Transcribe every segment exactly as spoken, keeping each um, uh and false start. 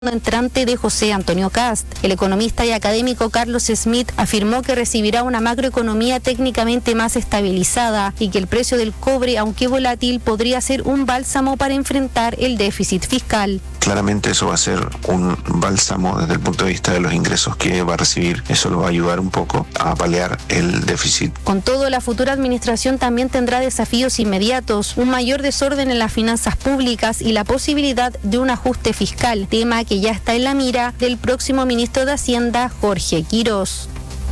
entrante de José Antonio Kast. El economista y académico Carlos Smith afirmó que recibirá una macroeconomía técnicamente más estabilizada y que el precio del cobre, aunque volátil, podría ser un bálsamo para enfrentar el déficit fiscal. Claramente eso va a ser un bálsamo desde el punto de vista de los ingresos que va a recibir. Eso lo va a ayudar un poco a paliar el déficit. Con todo, la futura administración también tendrá desafíos inmediatos, un mayor desorden en las finanzas públicas y la posibilidad de un ajuste fiscal, tema que ya está en la mira del próximo ministro de Hacienda, Jorge Quirós.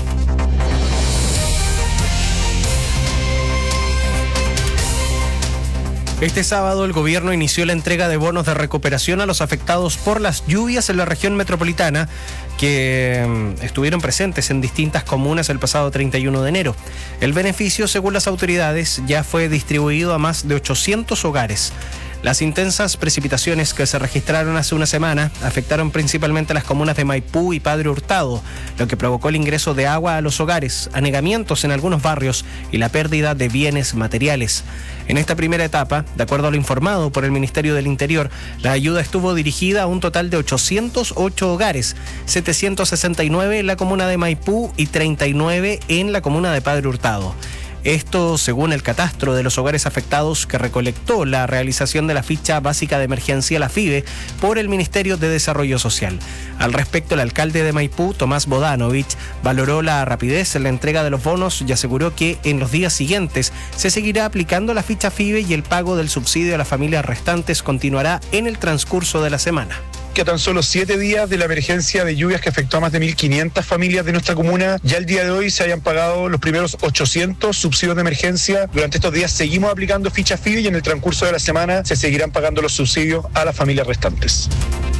Este sábado el gobierno inició la entrega de bonos de recuperación a los afectados por las lluvias en la región metropolitana que estuvieron presentes en distintas comunas el pasado treinta y uno de enero. El beneficio, según las autoridades, ya fue distribuido a más de ochocientos hogares. Las intensas precipitaciones que se registraron hace una semana afectaron principalmente a las comunas de Maipú y Padre Hurtado, lo que provocó el ingreso de agua a los hogares, anegamientos en algunos barrios y la pérdida de bienes materiales. En esta primera etapa, de acuerdo a lo informado por el Ministerio del Interior, la ayuda estuvo dirigida a un total de ochocientos ocho hogares, setecientos sesenta y nueve en la comuna de Maipú y treinta y nueve en la comuna de Padre Hurtado. Esto según el catastro de los hogares afectados que recolectó la realización de la ficha básica de emergencia, la FIBE, por el Ministerio de Desarrollo Social. Al respecto, el alcalde de Maipú, Tomás Bodanovich, valoró la rapidez en la entrega de los bonos y aseguró que en los días siguientes se seguirá aplicando la ficha FIBE y el pago del subsidio a las familias restantes continuará en el transcurso de la semana. Que a tan solo siete días de la emergencia de lluvias que afectó a más de mil quinientas familias de nuestra comuna, ya el día de hoy se hayan pagado los primeros ochocientos subsidios de emergencia. Durante estos días seguimos aplicando ficha FIBE y en el transcurso de la semana se seguirán pagando los subsidios a las familias restantes.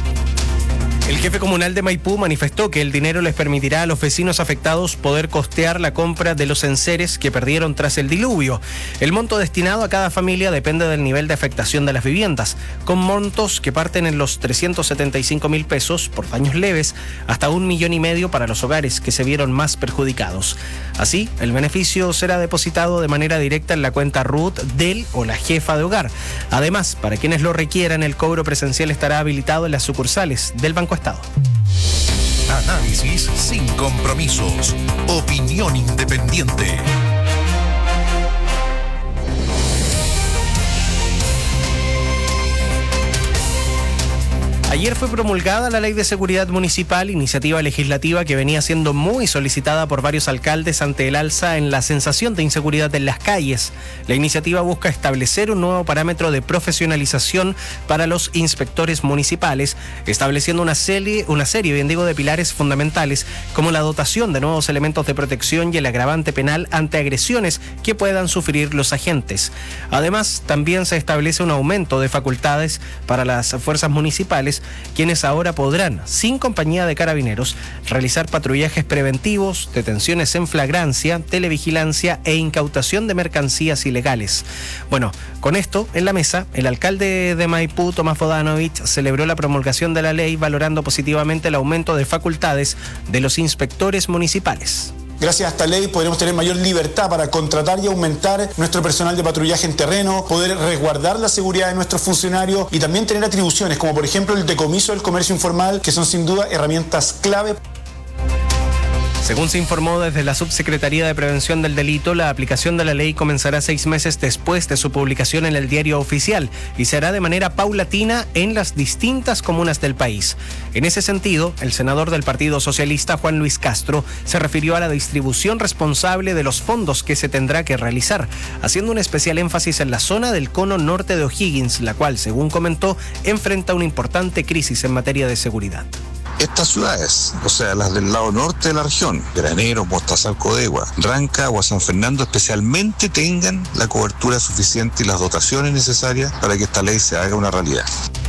El jefe comunal de Maipú manifestó que el dinero les permitirá a los vecinos afectados poder costear la compra de los enseres que perdieron tras el diluvio. El monto destinado a cada familia depende del nivel de afectación de las viviendas, con montos que parten en los trescientos setenta y cinco mil pesos por daños leves hasta un millón y medio para los hogares que se vieron más perjudicados. Así, el beneficio será depositado de manera directa en la cuenta R U T del o la jefa de hogar. Además, para quienes lo requieran, el cobro presencial estará habilitado en las sucursales del Banco Estado. Análisis sin compromisos. Opinión independiente. Ayer fue promulgada la Ley de Seguridad Municipal, iniciativa legislativa que venía siendo muy solicitada por varios alcaldes ante el alza en la sensación de inseguridad en las calles. La iniciativa busca establecer un nuevo parámetro de profesionalización para los inspectores municipales, estableciendo una serie, una serie, bien digo, de pilares fundamentales como la dotación de nuevos elementos de protección y el agravante penal ante agresiones que puedan sufrir los agentes. Además, también se establece un aumento de facultades para las fuerzas municipales, quienes ahora podrán, sin compañía de carabineros, realizar patrullajes preventivos, detenciones en flagrancia, televigilancia e incautación de mercancías ilegales. Bueno, con esto en la mesa, el alcalde de Maipú, Tomás Bodanovich, celebró la promulgación de la ley, valorando positivamente el aumento de facultades de los inspectores municipales. Gracias a esta ley podremos tener mayor libertad para contratar y aumentar nuestro personal de patrullaje en terreno, poder resguardar la seguridad de nuestros funcionarios y también tener atribuciones como por ejemplo el decomiso del comercio informal, que son sin duda herramientas clave. Según se informó desde la Subsecretaría de Prevención del Delito, la aplicación de la ley comenzará seis meses después de su publicación en el Diario Oficial y será de manera paulatina en las distintas comunas del país. En ese sentido, el senador del Partido Socialista, Juan Luis Castro, se refirió a la distribución responsable de los fondos que se tendrá que realizar, haciendo un especial énfasis en la zona del cono norte de O'Higgins, la cual, según comentó, enfrenta una importante crisis en materia de seguridad. Estas ciudades, o sea, las del lado norte de la región, Granero, Mostazal, Codegua, Ranca o San Fernando, especialmente tengan la cobertura suficiente y las dotaciones necesarias para que esta ley se haga una realidad.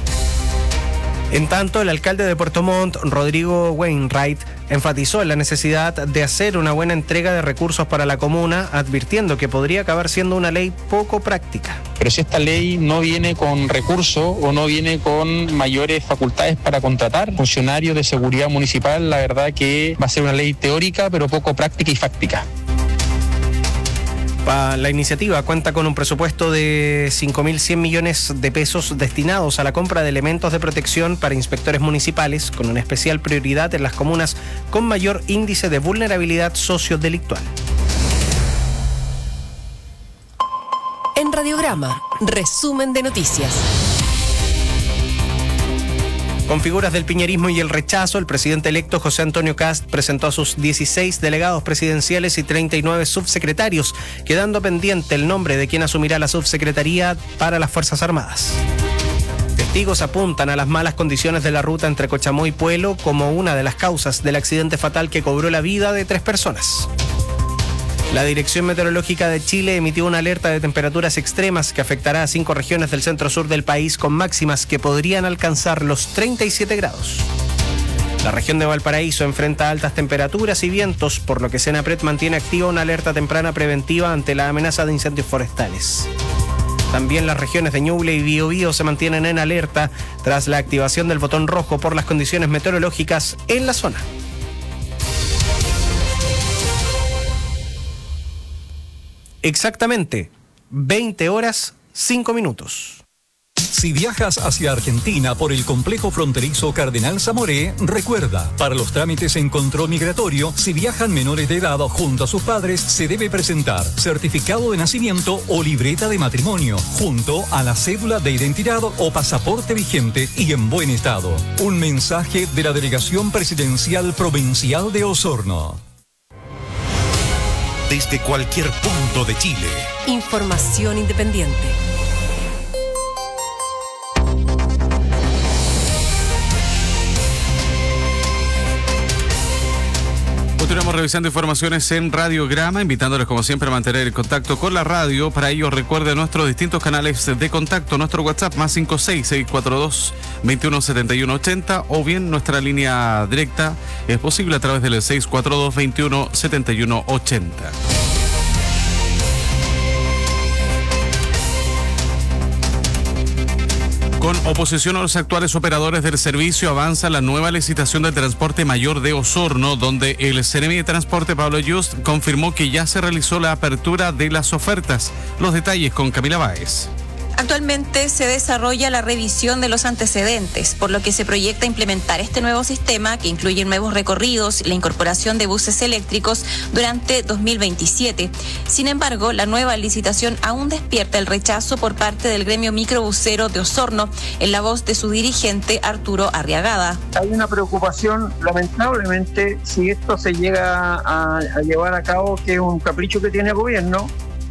En tanto, el alcalde de Puerto Montt, Rodrigo Wainwright, enfatizó en la necesidad de hacer una buena entrega de recursos para la comuna, advirtiendo que podría acabar siendo una ley poco práctica. Pero si esta ley no viene con recursos o no viene con mayores facultades para contratar funcionarios de seguridad municipal, la verdad que va a ser una ley teórica pero poco práctica y fáctica. La iniciativa cuenta con un presupuesto de cinco mil cien millones de pesos destinados a la compra de elementos de protección para inspectores municipales, con una especial prioridad en las comunas con mayor índice de vulnerabilidad sociodelictual. En Radiograma, resumen de noticias. Con figuras del piñerismo y el rechazo, el presidente electo José Antonio Kast presentó a sus dieciséis delegados presidenciales y treinta y nueve subsecretarios, quedando pendiente el nombre de quien asumirá la subsecretaría para las Fuerzas Armadas. Testigos apuntan a las malas condiciones de la ruta entre Cochamó y Puelo como una de las causas del accidente fatal que cobró la vida de tres personas. La Dirección Meteorológica de Chile emitió una alerta de temperaturas extremas que afectará a cinco regiones del centro-sur del país con máximas que podrían alcanzar los treinta y siete grados. La región de Valparaíso enfrenta altas temperaturas y vientos, por lo que Senapred mantiene activa una alerta temprana preventiva ante la amenaza de incendios forestales. También las regiones de Ñuble y Biobío se mantienen en alerta tras la activación del botón rojo por las condiciones meteorológicas en la zona. Exactamente, veinte horas, cinco minutos. Si viajas hacia Argentina por el complejo fronterizo Cardenal Zamoré, recuerda, para los trámites en control migratorio, si viajan menores de edad junto a sus padres, se debe presentar certificado de nacimiento o libreta de matrimonio, junto a la cédula de identidad o pasaporte vigente y en buen estado. Un mensaje de la Delegación Presidencial Provincial de Osorno. Desde cualquier punto de Chile. Información independiente. Continuamos revisando informaciones en Radiograma, invitándoles como siempre a mantener el contacto con la radio. Para ello recuerde nuestros distintos canales de contacto, nuestro WhatsApp más cinco seis, seis cuatro dos, veintiuno setenta y uno ochenta o bien nuestra línea directa es posible a través del seis cuatro dos, veintiuno setenta y uno ochenta. Con oposición a los actuales operadores del servicio avanza la nueva licitación del transporte mayor de Osorno, donde el Seremi de Transporte Pablo Just confirmó que ya se realizó la apertura de las ofertas. Los detalles con Camila Báez. Actualmente se desarrolla la revisión de los antecedentes, por lo que se proyecta implementar este nuevo sistema que incluye nuevos recorridos y la incorporación de buses eléctricos durante dos mil veintisiete. Sin embargo, la nueva licitación aún despierta el rechazo por parte del gremio microbusero de Osorno, en la voz de su dirigente Arturo Arriagada. Hay una preocupación, lamentablemente, si esto se llega a, a llevar a cabo, que es un capricho que tiene el gobierno.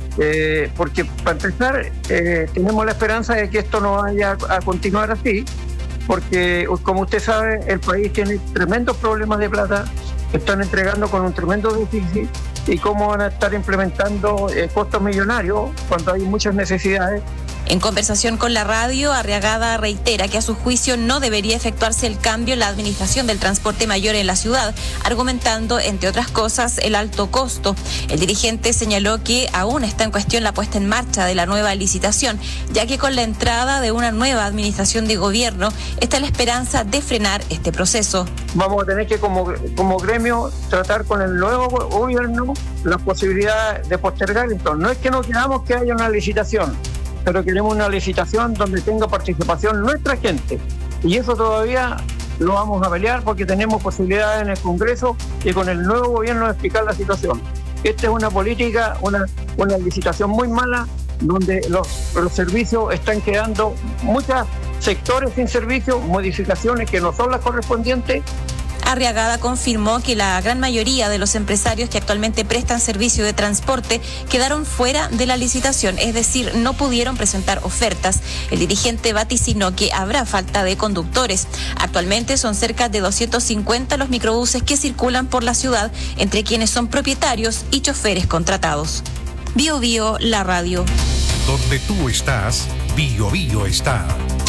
Eh, porque para empezar eh, tenemos la esperanza de que esto no vaya a continuar así, porque como usted sabe el país tiene tremendos problemas de plata, están entregando con un tremendo déficit y cómo van a estar implementando eh, costos millonarios cuando hay muchas necesidades. En conversación con la radio, Arriagada reitera que a su juicio no debería efectuarse el cambio en la administración del transporte mayor en la ciudad, argumentando, entre otras cosas, el alto costo. El dirigente señaló que aún está en cuestión la puesta en marcha de la nueva licitación, ya que con la entrada de una nueva administración de gobierno está la esperanza de frenar este proceso. Vamos a tener que como, como gremio tratar con el nuevo gobierno la posibilidad de postergar esto. No es que no queramos que haya una licitación, pero queremos una licitación donde tenga participación nuestra gente. Y eso todavía lo vamos a pelear porque tenemos posibilidades en el Congreso y con el nuevo gobierno de explicar la situación. Esta es una política, una, una licitación muy mala, donde los, los servicios están quedando muchos sectores sin servicio, modificaciones que no son las correspondientes. Arriagada confirmó que la gran mayoría de los empresarios que actualmente prestan servicio de transporte quedaron fuera de la licitación, es decir, no pudieron presentar ofertas. El dirigente vaticinó que habrá falta de conductores. Actualmente son cerca de doscientos cincuenta los microbuses que circulan por la ciudad, entre quienes son propietarios y choferes contratados. Bio Bio, la radio. Donde tú estás, Bio Bio está.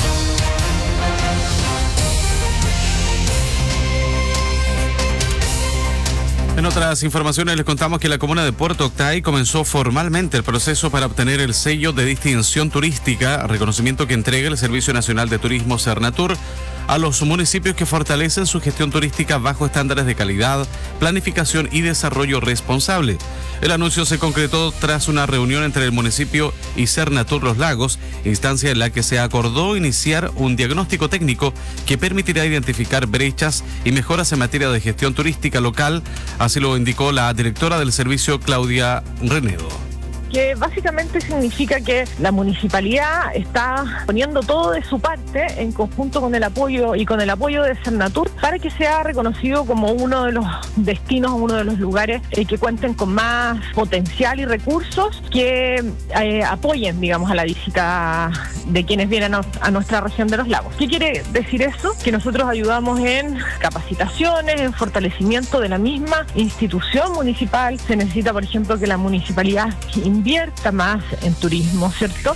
En otras informaciones les contamos que la comuna de Puerto Octay comenzó formalmente el proceso para obtener el sello de distinción turística, reconocimiento que entrega el Servicio Nacional de Turismo Cernatur a los municipios que fortalecen su gestión turística bajo estándares de calidad, planificación y desarrollo responsable. El anuncio se concretó tras una reunión entre el municipio y Sernatur Los Lagos, instancia en la que se acordó iniciar un diagnóstico técnico que permitirá identificar brechas y mejoras en materia de gestión turística local, así lo indicó la directora del servicio, Claudia Renedo. Que básicamente significa que la municipalidad está poniendo todo de su parte en conjunto con el apoyo y con el apoyo de Sernatur para que sea reconocido como uno de los destinos, uno de los lugares eh, que cuenten con más potencial y recursos que eh, apoyen, digamos, a la visita de quienes vienen a, a nuestra región de los lagos. ¿Qué quiere decir eso? Que nosotros ayudamos en capacitaciones, en fortalecimiento de la misma institución municipal. Se necesita, por ejemplo, que la municipalidad invierta más en turismo, ¿cierto?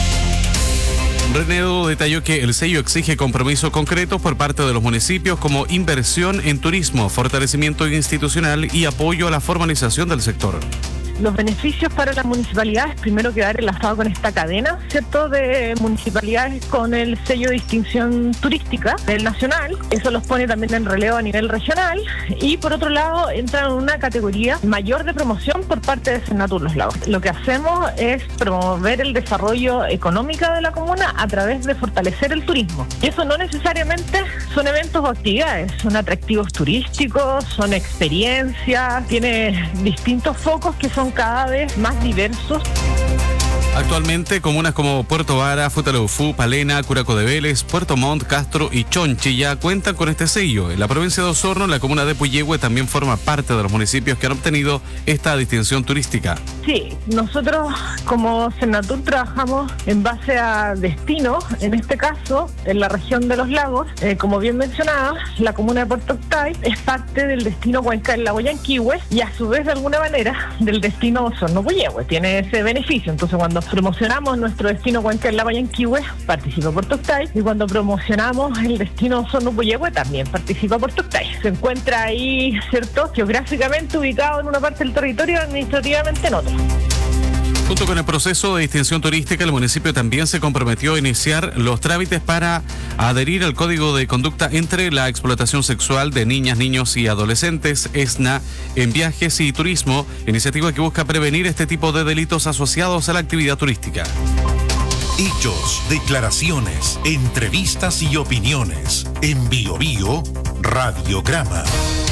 Renedo detalló que el sello exige compromisos concretos por parte de los municipios como inversión en turismo, fortalecimiento institucional y apoyo a la formalización del sector. Los beneficios para las municipalidades, primero quedar enlazado con esta cadena, ¿cierto?, de municipalidades con el sello de distinción turística del nacional. Eso los pone también en relevo a nivel regional. Y por otro lado, entran en una categoría mayor de promoción por parte de Sernatur Los Lagos. Lo que hacemos es promover el desarrollo económico de la comuna a través de fortalecer el turismo. Y eso no necesariamente son eventos o actividades, son atractivos turísticos, son experiencias, tiene distintos focos que son cada vez más diversos. Actualmente, comunas como Puerto Vara, Futaleufú, Palena, Curaco de Vélez, Puerto Montt, Castro y Chonchi ya cuentan con este sello. En la provincia de Osorno, la comuna de Puyehue también forma parte de los municipios que han obtenido esta distinción turística. Sí, nosotros como Sernatur trabajamos en base a destinos. En este caso, en la región de los lagos, eh, como bien mencionaba, la comuna de Puerto Octay es parte del destino Cuenca del Lago Yanquihue y a su vez, de alguna manera, del destino Osorno-Puyehue. Tiene ese beneficio. Entonces, cuando promocionamos nuestro destino Cuenca del Lago Yanquihue, participa Puerto Octay, y cuando promocionamos el destino Osorno-Puyehue, también participa Puerto Octay. Se encuentra ahí, ¿cierto?, geográficamente ubicado en una parte del territorio y administrativamente en otra. Junto con el proceso de distinción turística, el municipio también se comprometió a iniciar los trámites para adherir al Código de Conducta entre la explotación sexual de niñas, niños y adolescentes, ESNA, en viajes y turismo, iniciativa que busca prevenir este tipo de delitos asociados a la actividad turística. Hechos, declaraciones, entrevistas y opiniones. En Bio Bio, Radiograma.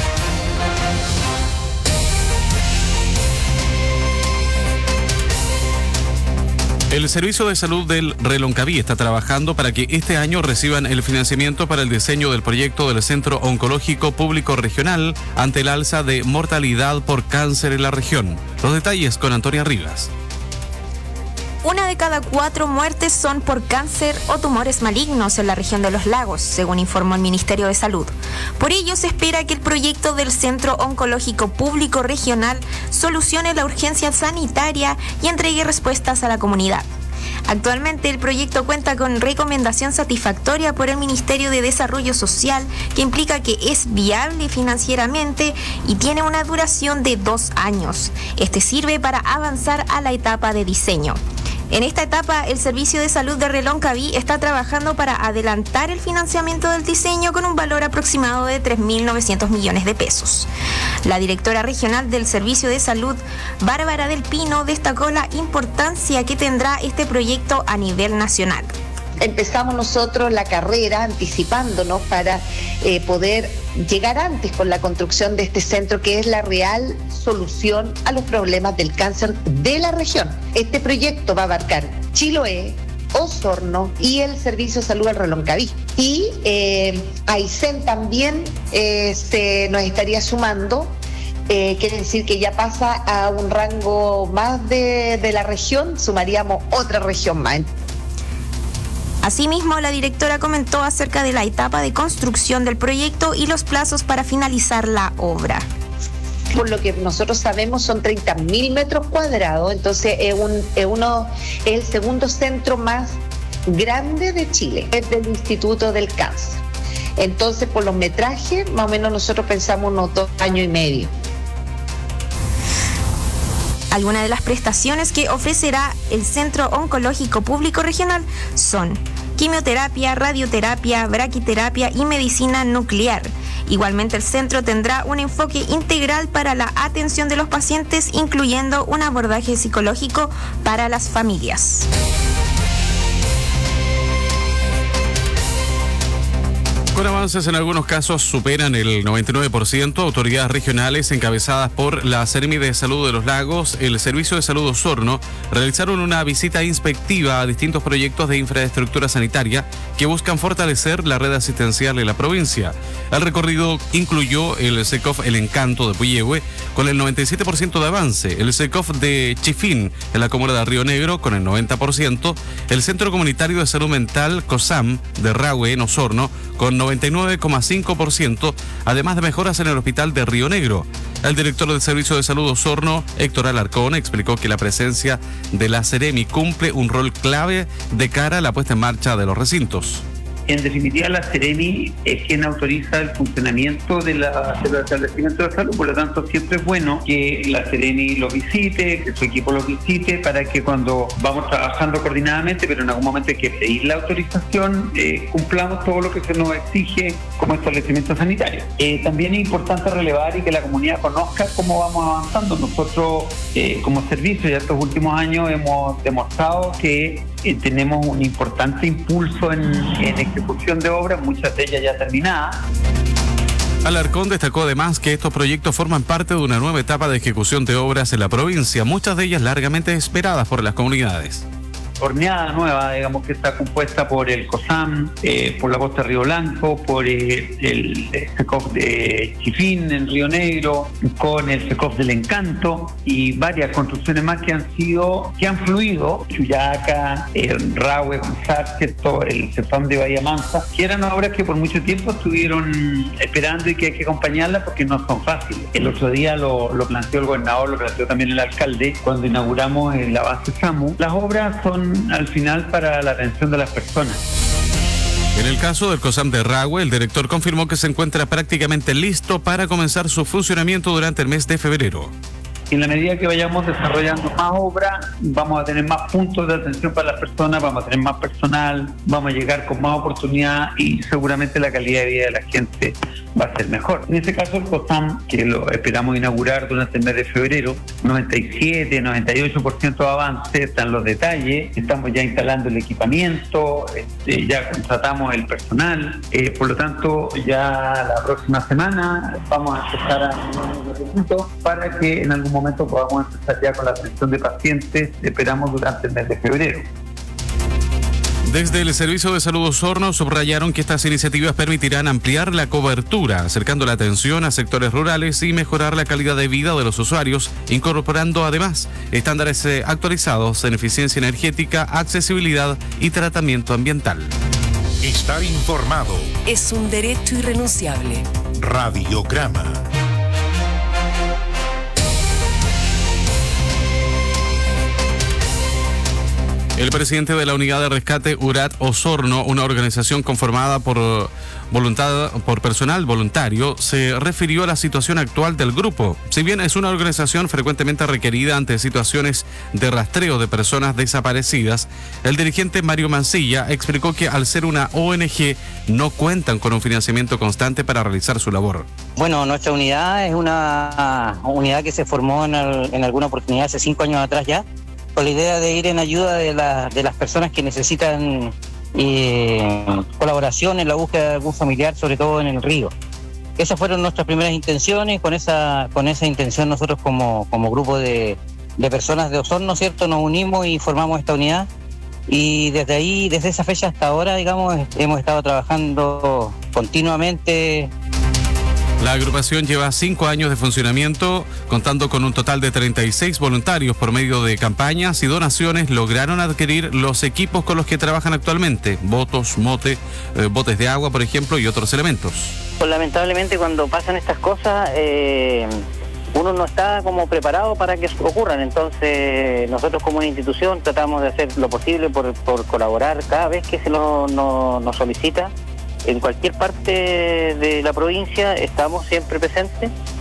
El Servicio de Salud del Reloncaví está trabajando para que este año reciban el financiamiento para el diseño del proyecto del Centro Oncológico Público Regional ante el alza de mortalidad por cáncer en la región. Los detalles con Antonia Rivas. Una de cada cuatro muertes son por cáncer o tumores malignos en la región de los lagos, según informó el Ministerio de Salud. Por ello, se espera que el proyecto del Centro Oncológico Público Regional solucione la urgencia sanitaria y entregue respuestas a la comunidad. Actualmente, el proyecto cuenta con recomendación satisfactoria por el Ministerio de Desarrollo Social, que implica que es viable financieramente y tiene una duración de dos años. Este sirve para avanzar a la etapa de diseño. En esta etapa, el Servicio de Salud de Reloncaví está trabajando para adelantar el financiamiento del diseño con un valor aproximado de tres mil novecientos millones de pesos. La directora regional del Servicio de Salud, Bárbara del Pino, destacó la importancia que tendrá este proyecto a nivel nacional. Empezamos nosotros la carrera anticipándonos para eh, poder llegar antes con la construcción de este centro, que es la real solución a los problemas del cáncer de la región. Este proyecto va a abarcar Chiloé, Osorno y el Servicio de Salud del Reloncaví. Y eh, Aysén también eh, se nos estaría sumando. Eh, quiere decir que ya pasa a un rango más de, de la región, sumaríamos otra región más. Asimismo, la directora comentó acerca de la etapa de construcción del proyecto y los plazos para finalizar la obra. Por lo que nosotros sabemos son treinta mil metros cuadrados, entonces es, un, es, uno, es el segundo centro más grande de Chile, es del Instituto del Cáncer. Entonces, por los metrajes, más o menos nosotros pensamos unos dos años y medio. Algunas de las prestaciones que ofrecerá el Centro Oncológico Público Regional son quimioterapia, radioterapia, braquiterapia y medicina nuclear. Igualmente, el centro tendrá un enfoque integral para la atención de los pacientes, incluyendo un abordaje psicológico para las familias. Con avances en algunos casos superan el noventa y nueve por ciento, autoridades regionales encabezadas por la Seremi de Salud de los Lagos, el Servicio de Salud Osorno, realizaron una visita inspectiva a distintos proyectos de infraestructura sanitaria que buscan fortalecer la red asistencial de la provincia. El recorrido incluyó el SECOF El Encanto de Puyehue con el noventa y siete por ciento de avance, el SECOF de Chifín en la comuna de Río Negro con el noventa por ciento, el Centro Comunitario de Salud Mental COSAM de Rahue en Osorno con noventa y nueve coma cinco por ciento, además de mejoras en el hospital de Río Negro. El director del Servicio de Salud Osorno, Héctor Alarcón, explicó que la presencia de la Seremi cumple un rol clave de cara a la puesta en marcha de los recintos. En definitiva, la Seremi es quien autoriza el funcionamiento de, la, de los establecimientos de salud, por lo tanto siempre es bueno que la Seremi los visite, que su equipo los visite, para que cuando vamos trabajando coordinadamente, pero en algún momento hay que pedir la autorización, eh, cumplamos todo lo que se nos exige como establecimiento sanitario. Eh, también es importante relevar y que la comunidad conozca cómo vamos avanzando. Nosotros, eh, como servicio, ya estos últimos años hemos demostrado que eh, tenemos un importante impulso en, en ejecución de obras, muchas de ellas ya terminadas. Alarcón destacó además que estos proyectos forman parte de una nueva etapa de ejecución de obras en la provincia, muchas de ellas largamente esperadas por las comunidades. Horneada nueva, digamos, que está compuesta por el COSAM, eh, por la costa de Río Blanco, por eh, el SECOF de Chifín en Río Negro, con el SECOF del Encanto y varias construcciones más que han sido, que han fluido, Chuyaca, eh, Rahue, Pizar, ¿cierto? El CEFAM de Bahía Mansa, que eran obras que por mucho tiempo estuvieron esperando y que hay que acompañarlas porque no son fáciles. El otro día lo, lo planteó el gobernador, lo planteó también el alcalde, cuando inauguramos la base SAMU. Las obras son al final para la atención de las personas. En el caso del COSAM de Rahue, el director confirmó que se encuentra prácticamente listo para comenzar su funcionamiento durante el mes de febrero. En la medida que vayamos desarrollando más obras, vamos a tener más puntos de atención para las personas, vamos a tener más personal, vamos a llegar con más oportunidad y seguramente la calidad de vida de la gente va a ser mejor. En este caso el COSAM, que lo esperamos inaugurar durante el mes de febrero, noventa y siete, noventa y ocho por ciento de avance, están los detalles, estamos ya instalando el equipamiento, este, ya contratamos el personal, eh, por lo tanto ya la próxima semana vamos a empezar a para que en algún momento podamos empezar ya con la atención de pacientes, esperamos durante el mes de febrero. Desde el Servicio de Salud Osorno subrayaron que estas iniciativas permitirán ampliar la cobertura, acercando la atención a sectores rurales y mejorar la calidad de vida de los usuarios, incorporando además estándares actualizados en eficiencia energética, accesibilidad y tratamiento ambiental. Estar informado es un derecho irrenunciable. Radiograma. El presidente de la Unidad de Rescate URAT Osorno, una organización conformada por voluntad, por personal voluntario, se refirió a la situación actual del grupo. Si bien es una organización frecuentemente requerida ante situaciones de rastreo de personas desaparecidas, el dirigente Mario Mancilla explicó que al ser una O N G no cuentan con un financiamiento constante para realizar su labor. Bueno, nuestra unidad es una unidad que se formó en, el, en alguna oportunidad hace cinco años atrás ya, con la idea de ir en ayuda de, la, de las personas que necesitan eh, colaboración en la búsqueda de algún familiar, sobre todo en el río. Esas fueron nuestras primeras intenciones, con esa, con esa intención nosotros como, como grupo de, de personas de Osorno, ¿cierto?, nos unimos y formamos esta unidad y desde ahí, desde esa fecha hasta ahora, digamos, hemos estado trabajando continuamente. La agrupación lleva cinco años de funcionamiento, contando con un total de treinta y seis voluntarios. Por medio de campañas y donaciones lograron adquirir los equipos con los que trabajan actualmente, botos, mote, eh, botes de agua, por ejemplo, y otros elementos. Pues lamentablemente cuando pasan estas cosas, eh, uno no está como preparado para que ocurran. Entonces nosotros como una institución tratamos de hacer lo posible por, por colaborar cada vez que se lo, no, nos solicita. En cualquier parte de la provincia estamos siempre presentes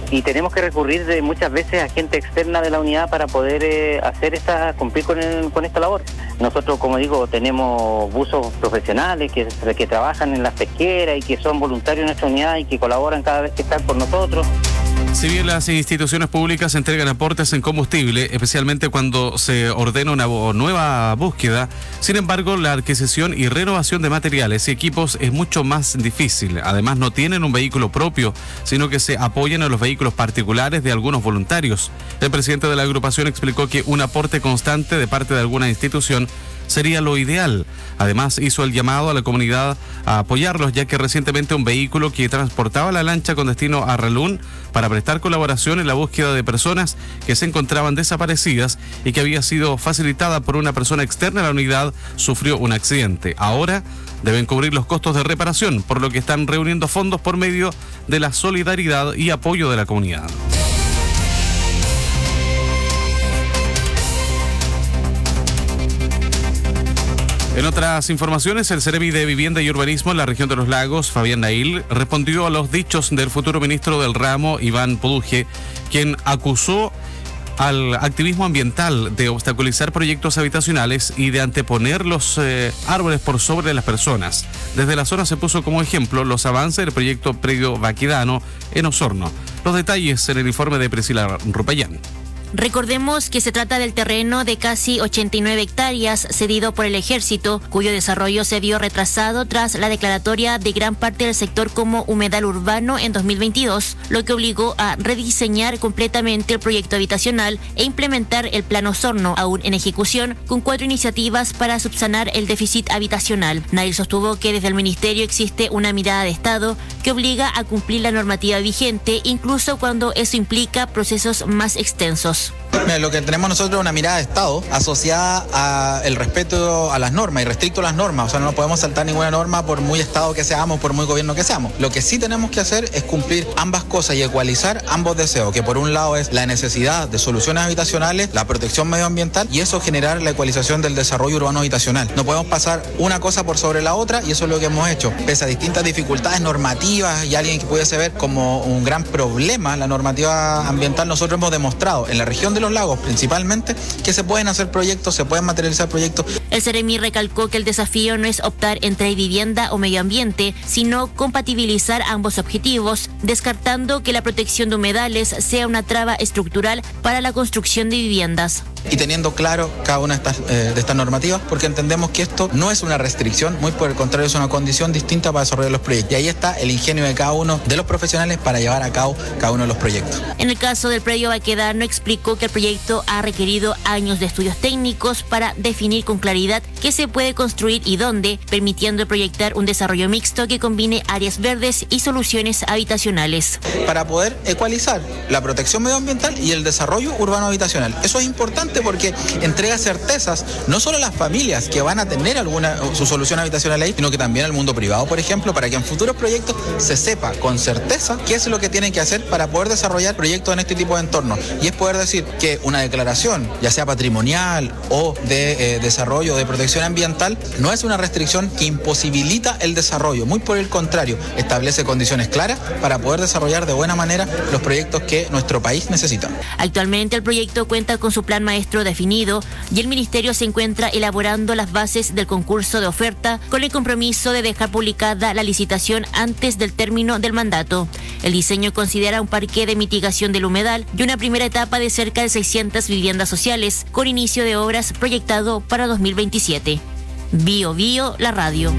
y tenemos que recurrir de muchas veces a gente externa de la unidad para poder eh, hacer esta, cumplir con, el, con esta labor. Nosotros, como digo, tenemos buzos profesionales que, que trabajan en las pesqueras y que son voluntarios en nuestra unidad y que colaboran cada vez que están con nosotros. Si bien las instituciones públicas entregan aportes en combustible, especialmente cuando se ordena una nueva búsqueda, sin embargo, la adquisición y renovación de materiales y equipos es mucho más difícil. Además, no tienen un vehículo propio, sino que se apoyan a los vehículos particulares de algunos voluntarios. El presidente de la agrupación explicó que un aporte constante de parte de alguna institución sería lo ideal. Además, hizo el llamado a la comunidad a apoyarlos, ya que recientemente un vehículo que transportaba la lancha con destino a Ralún para prestar colaboración en la búsqueda de personas que se encontraban desaparecidas y que había sido facilitada por una persona externa a la unidad, sufrió un accidente. Ahora deben cubrir los costos de reparación, por lo que están reuniendo fondos por medio de la solidaridad y apoyo de la comunidad. En otras informaciones, el Seremi de Vivienda y Urbanismo en la región de los Lagos, Fabián Nail, respondió a los dichos del futuro ministro del ramo, Iván Poduje, quien acusó al activismo ambiental de obstaculizar proyectos habitacionales y de anteponer los eh, árboles por sobre las personas. Desde la zona se puso como ejemplo los avances del proyecto Predio Baquedano en Osorno. Los detalles en el informe de Priscila Rupayán. Recordemos que se trata del terreno de casi ochenta y nueve hectáreas cedido por el Ejército, cuyo desarrollo se vio retrasado tras la declaratoria de gran parte del sector como humedal urbano en dos mil veintidós, lo que obligó a rediseñar completamente el proyecto habitacional e implementar el Plan Osorno, aún en ejecución, con cuatro iniciativas para subsanar el déficit habitacional. Nail sostuvo que desde el Ministerio existe una mirada de Estado que obliga a cumplir la normativa vigente, incluso cuando eso implica procesos más extensos. Mira, lo que tenemos nosotros es una mirada de Estado asociada al respeto a las normas y restricto a las normas. O sea, no podemos saltar ninguna norma por muy Estado que seamos, por muy gobierno que seamos. Lo que sí tenemos que hacer es cumplir ambas cosas y ecualizar ambos deseos, que por un lado es la necesidad de soluciones habitacionales, la protección medioambiental y eso generar la ecualización del desarrollo urbano habitacional. No podemos pasar una cosa por sobre la otra y eso es lo que hemos hecho. Pese a distintas dificultades normativas y alguien que pudiese ver como un gran problema la normativa ambiental, nosotros hemos demostrado en la región de los lagos principalmente que se pueden hacer proyectos, se pueden materializar proyectos. El Seremi recalcó que el desafío no es optar entre vivienda o medio ambiente, sino compatibilizar ambos objetivos, descartando que la protección de humedales sea una traba estructural para la construcción de viviendas. Y teniendo claro cada una de estas, eh, de estas normativas, porque entendemos que esto no es una restricción, muy por el contrario es una condición distinta para desarrollar los proyectos. Y ahí está el ingenio de cada uno de los profesionales para llevar a cabo cada uno de los proyectos. En el caso del predio Baquedano explicó que el proyecto ha requerido años de estudios técnicos para definir con claridad qué se puede construir y dónde, permitiendo proyectar un desarrollo mixto que combine áreas verdes y soluciones habitacionales. Para poder ecualizar la protección medioambiental y el desarrollo urbano habitacional. Eso es importante porque entrega certezas no solo a las familias que van a tener alguna su solución habitacional ahí, sino que también al mundo privado, por ejemplo, para que en futuros proyectos se sepa con certeza qué es lo que tienen que hacer para poder desarrollar proyectos en este tipo de entornos. Y es poder decir que una declaración, ya sea patrimonial o de eh, desarrollo de protección ambiental, no es una restricción que imposibilita el desarrollo, muy por el contrario, establece condiciones claras para poder desarrollar de buena manera los proyectos que nuestro país necesita. Actualmente el proyecto cuenta con su plan maestro definido y el Ministerio se encuentra elaborando las bases del concurso de oferta con el compromiso de dejar publicada la licitación antes del término del mandato. El diseño considera un parque de mitigación del humedal y una primera etapa de cerca de seiscientas viviendas sociales con inicio de obras proyectado para dos mil veintisiete. Bio Bio, la radio.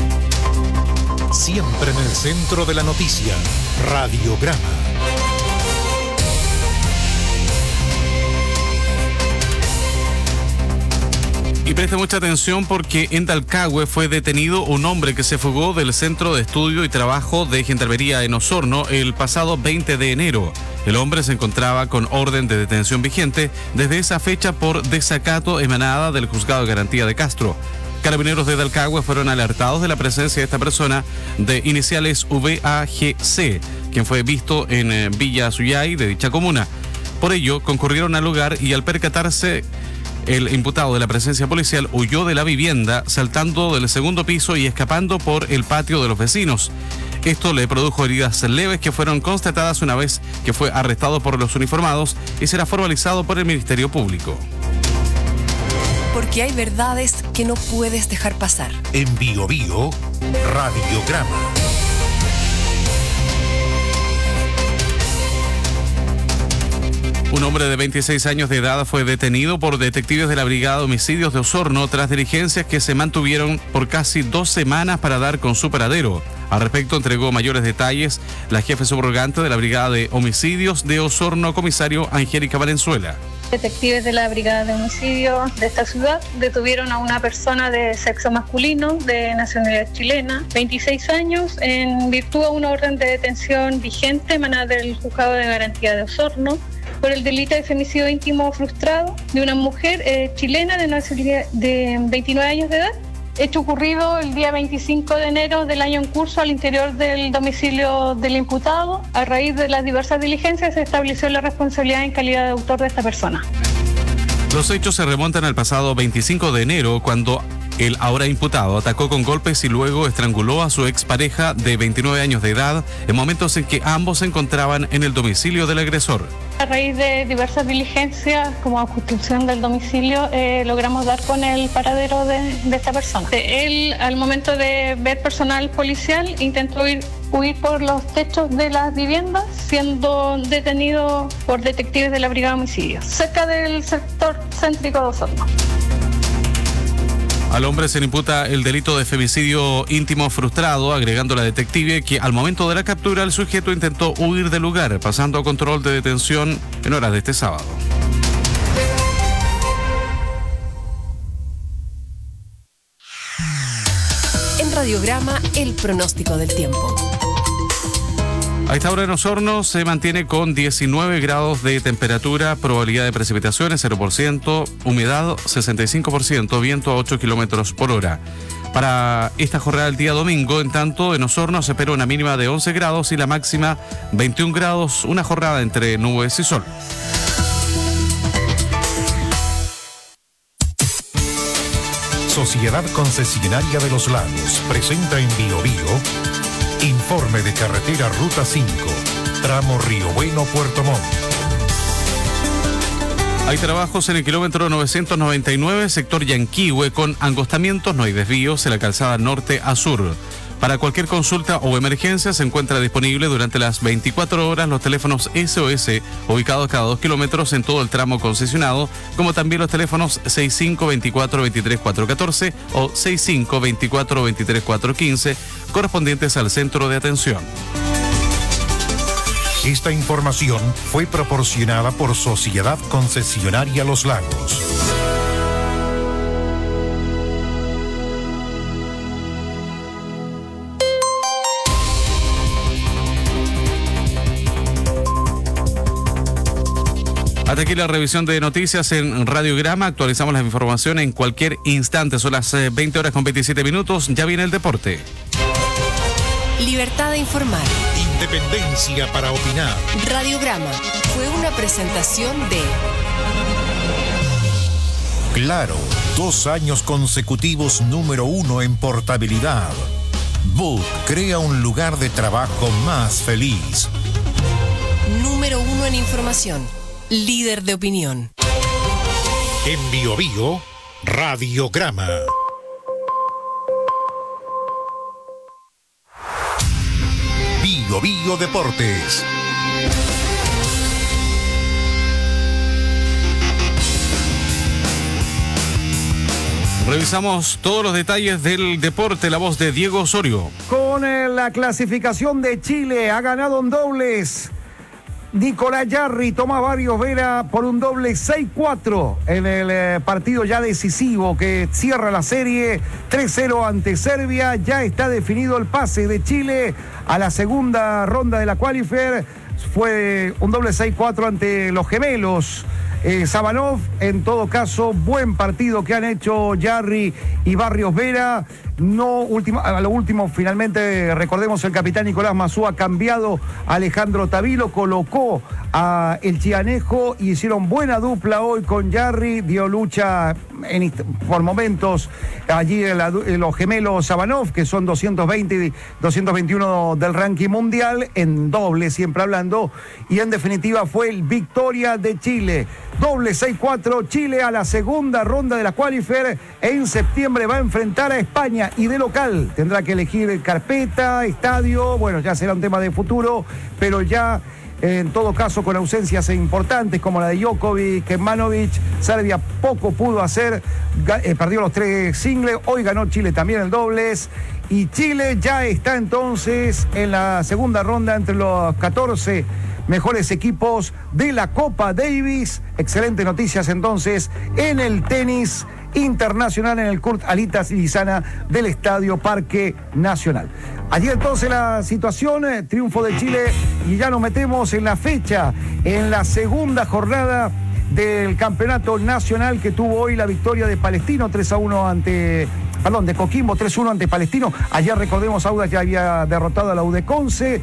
Siempre en el centro de la noticia, Radiograma. Y preste mucha atención porque en Talcahué fue detenido un hombre que se fugó del Centro de Estudio y Trabajo de Gendarmería en Osorno el pasado veinte de enero. El hombre se encontraba con orden de detención vigente desde esa fecha por desacato emanada del Juzgado de Garantía de Castro. Carabineros de Talcahué fueron alertados de la presencia de esta persona de iniciales V A G C, quien fue visto en Villa Suyay de dicha comuna. Por ello, concurrieron al lugar y al percatarse el imputado de la presencia policial huyó de la vivienda saltando del segundo piso y escapando por el patio de los vecinos. Esto le produjo heridas leves que fueron constatadas una vez que fue arrestado por los uniformados y será formalizado por el Ministerio Público. Porque hay verdades que no puedes dejar pasar. En Bio Bio, Radiograma. Un hombre de veintiséis años de edad fue detenido por detectives de la Brigada de Homicidios de Osorno tras diligencias que se mantuvieron por casi dos semanas para dar con su paradero. Al respecto, entregó mayores detalles la jefe subrogante de la Brigada de Homicidios de Osorno, comisario Angélica Valenzuela. Detectives de la Brigada de Homicidios de esta ciudad detuvieron a una persona de sexo masculino de nacionalidad chilena, veintiséis años, en virtud de una orden de detención vigente emanada del Juzgado de Garantía de Osorno por el delito de femicidio íntimo frustrado de una mujer eh, chilena de nacionalidad de veintinueve años de edad. Hecho ocurrido el día veinticinco de enero del año en curso al interior del domicilio del imputado. A raíz de las diversas diligencias se estableció la responsabilidad en calidad de autor de esta persona. Los hechos se remontan al pasado veinticinco de enero, cuando el ahora imputado atacó con golpes y luego estranguló a su expareja de veintinueve años de edad en momentos en que ambos se encontraban en el domicilio del agresor. A raíz de diversas diligencias, como obstrucción del domicilio, eh, logramos dar con el paradero de, de esta persona. Él, al momento de ver personal policial, intentó ir, huir por los techos de las viviendas, siendo detenido por detectives de la Brigada de Homicidios, cerca del sector céntrico de Osorno. Al hombre se le imputa el delito de femicidio íntimo frustrado, agregando la detective que al momento de la captura el sujeto intentó huir del lugar, pasando a control de detención en horas de este sábado. En Radiograma, el pronóstico del tiempo. A esta hora en Osorno se mantiene con diecinueve grados de temperatura, probabilidad de precipitaciones cero por ciento, humedad sesenta y cinco por ciento, viento a ocho kilómetros por hora. Para esta jornada del día domingo, en tanto, en Osorno se espera una mínima de once grados y la máxima veintiún grados, una jornada entre nubes y sol. Sociedad Concesionaria de los Lagos presenta en Bio Bio informe de carretera Ruta cinco, tramo Río Bueno, Puerto Montt. Hay trabajos en el kilómetro novecientos noventa y nueve, sector Yanquihue, con angostamientos, no hay desvíos en la calzada norte a sur. Para cualquier consulta o emergencia se encuentra disponible durante las veinticuatro horas los teléfonos S O S ubicados cada dos kilómetros en todo el tramo concesionado, como también los teléfonos sesenta y cinco veinticuatro veintitrés cuatrocientos catorce o sesenta y cinco veinticuatro veintitrés cuatrocientos quince correspondientes al centro de atención. Esta información fue proporcionada por Sociedad Concesionaria Los Lagos. Hasta aquí la revisión de noticias en Radiograma. Actualizamos la información en cualquier instante. Son las veinte horas con veintisiete minutos. Ya viene el deporte. Libertad de informar. Independencia para opinar. Radiograma fue una presentación de Claro, dos años consecutivos número uno en portabilidad. Book crea un lugar de trabajo más feliz. Número uno en información. Líder de opinión. En Bio Bio, Radiograma. Bio Bio Deportes. Revisamos todos los detalles del deporte, la voz de Diego Osorio. Con eh, la clasificación de Chile, ha ganado en dobles Nicolás Jarry, Tomás Barrios Vera por un doble seis cuatro en el eh, partido ya decisivo que cierra la serie tres cero ante Serbia. Ya está definido el pase de Chile a la segunda ronda de la qualifier. Fue un doble seis cuatro ante los gemelos eh, Sabanov. En todo caso, buen partido que han hecho Jarry y Barrios Vera. No, último, a lo último, finalmente, recordemos, el capitán Nicolás Mazú ha cambiado a Alejandro Tavilo, colocó a el Chianejo y hicieron buena dupla hoy con Jarry, dio lucha en, por momentos allí en la, en los gemelos Sabanov, que son doscientos veinte y doscientos veintiuno del ranking mundial, en doble siempre hablando, y en definitiva fue el victoria de Chile. Doble seis cuatro, Chile a la segunda ronda de la Qualifier. En septiembre va a enfrentar a España y de local tendrá que elegir carpeta, estadio, bueno, ya será un tema de futuro, pero ya en todo caso con ausencias importantes como la de Djokovic, Kemanovic. Serbia poco pudo hacer, eh, perdió los tres singles, hoy ganó Chile también el dobles. Y Chile ya está entonces en la segunda ronda entre los catorce mejores equipos de la Copa Davis. Excelentes noticias entonces en el tenis internacional, en el Kurt Alitas Lizana del Estadio Parque Nacional. Allí entonces la situación, eh, triunfo de Chile, y ya nos metemos en la fecha, en la segunda jornada del campeonato nacional, que tuvo hoy la victoria de Palestino tres a uno ante... Perdón, de Coquimbo tres uno ante Palestino. Ayer, recordemos, Audax ya había derrotado a la U de Conce.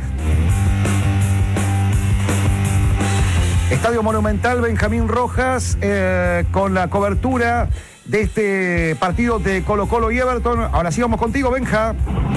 Estadio Monumental, Benjamín Rojas, eh, con la cobertura de este partido de Colo Colo y Everton. Ahora sí vamos contigo, Benja.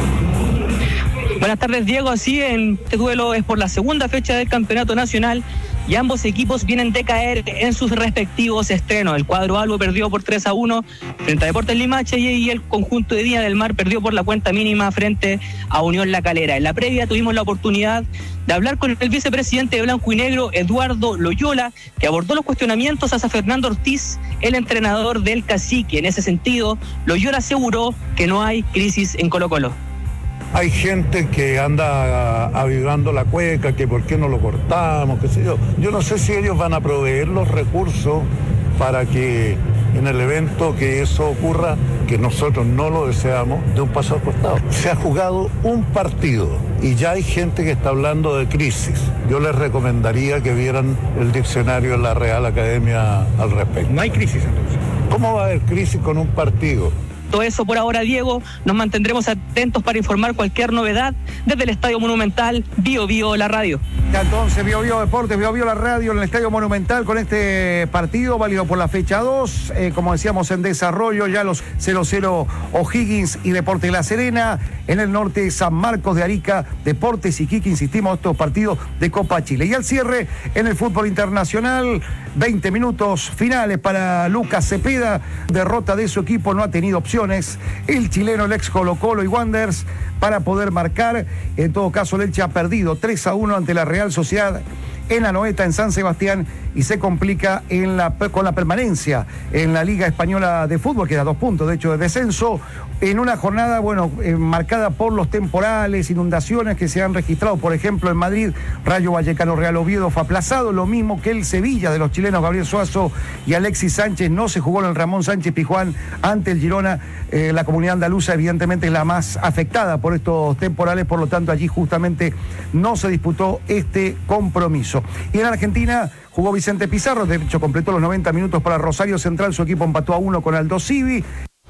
Buenas tardes, Diego. Así, en este duelo es por la segunda fecha del campeonato nacional y ambos equipos vienen de caer en sus respectivos estrenos. El cuadro albo perdió por tres a uno frente a Deportes Limache y el conjunto de Viña del Mar perdió por la cuenta mínima frente a Unión La Calera. En la previa tuvimos la oportunidad de hablar con el vicepresidente de Blanco y Negro, Eduardo Loyola, que abordó los cuestionamientos hacia Fernando Ortiz, el entrenador del Cacique. En ese sentido, Loyola aseguró que no hay crisis en Colo Colo. Hay gente que anda avivando la cueca, que por qué no lo cortamos, qué sé yo. Yo no sé si ellos van a proveer los recursos para que en el evento que eso ocurra, que nosotros no lo deseamos, de un paso al costado. Se ha jugado un partido y ya hay gente que está hablando de crisis. Yo les recomendaría que vieran el diccionario de la Real Academia al respecto. No hay crisis entonces. ¿Cómo va a haber crisis con un partido? Todo eso por ahora, Diego. Nos mantendremos atentos para informar cualquier novedad desde el Estadio Monumental. Bio Bio la radio. Ya entonces, Bio Bio Deportes, Bio Bio la radio en el Estadio Monumental con este partido válido por la fecha dos. Eh, como decíamos, en desarrollo ya los cero cero O'Higgins y Deportes La Serena. En el norte, San Marcos de Arica, Deportes Iquique, insistimos, estos partidos de Copa Chile. Y al cierre, en el fútbol internacional, veinte minutos finales para Lucas Cepeda. Derrota de su equipo, no ha tenido opción. El chileno, el ex Colo Colo y Wanderers, para poder marcar. En todo caso, el Elche ha perdido tres a uno ante la Real Sociedad en Anoeta, en San Sebastián, y se complica en la, con la permanencia en la Liga Española de Fútbol, que da dos puntos, de hecho, de descenso, en una jornada, bueno, eh, marcada por los temporales, inundaciones que se han registrado, por ejemplo, en Madrid. Rayo Vallecano Real Oviedo fue aplazado, lo mismo que el Sevilla de los chilenos Gabriel Suazo y Alexis Sánchez. No se jugó en el Ramón Sánchez Pizjuán ante el Girona. Eh, la comunidad andaluza, evidentemente, es la más afectada por estos temporales, por lo tanto, allí justamente no se disputó este compromiso. Y en Argentina jugó Vicente Pizarro, de hecho completó los noventa minutos para Rosario Central, su equipo empató a uno con Aldo Civi.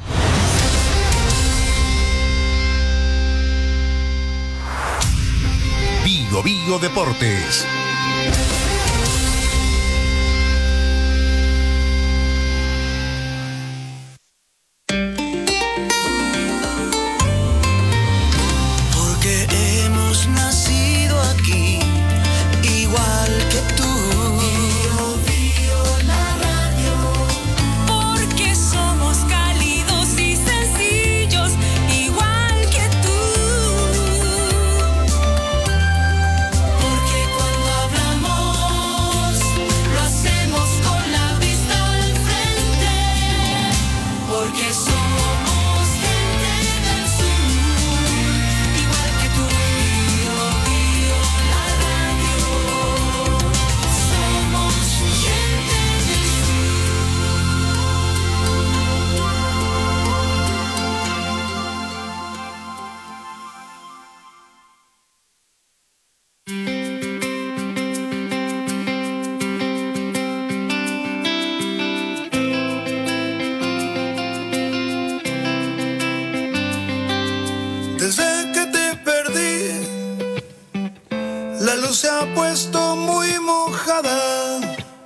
Bio Bio Deportes. Porque cuando hablamos se ha puesto muy mojada.